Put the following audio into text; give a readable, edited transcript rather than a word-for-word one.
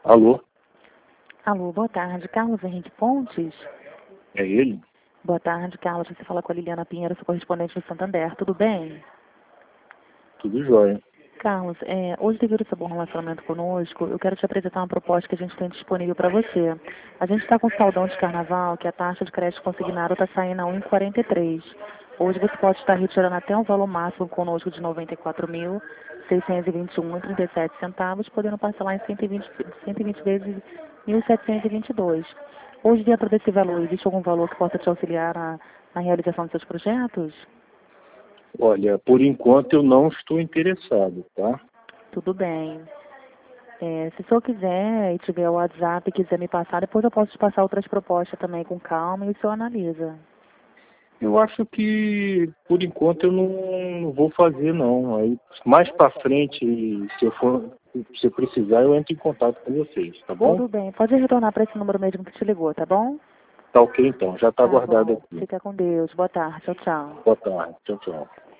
Alô, Alô, boa tarde. Carlos Henrique Pontes? é ele? Boa tarde, Carlos. Você fala com a Liliana Pinheiro, sou correspondente do Santander. Tudo bem? Tudo jóia. Carlos, hoje, devido ao seu bom relacionamento conosco, eu quero te apresentar uma proposta que a gente tem disponível para você. A gente está com saldão de carnaval, que a taxa de crédito consignado está saindo a 1,43. Hoje você pode estar retirando até um valor máximo conosco de R$ 94.621,37 podendo parcelar em 120 vezes 1.722. Hoje, dentro desse valor, existe algum valor que possa te auxiliar na realização dos seus projetos? Olha, por enquanto eu não estou interessado, tá? Tudo bem. Se o senhor quiser e tiver o WhatsApp e quiser me passar, depois eu posso te passar outras propostas também com calma e o senhor analisa. Eu acho que por enquanto eu não vou fazer não. Aí mais para frente, se eu precisar, eu entro em contato com vocês, tá bom? Tudo bem. Pode retornar para esse número mesmo que te ligou, tá bom? Tá ok então, já está Tá guardado bom. aqui. Fica com Deus. Boa tarde. Tchau, tchau. Boa tarde, tchau, tchau.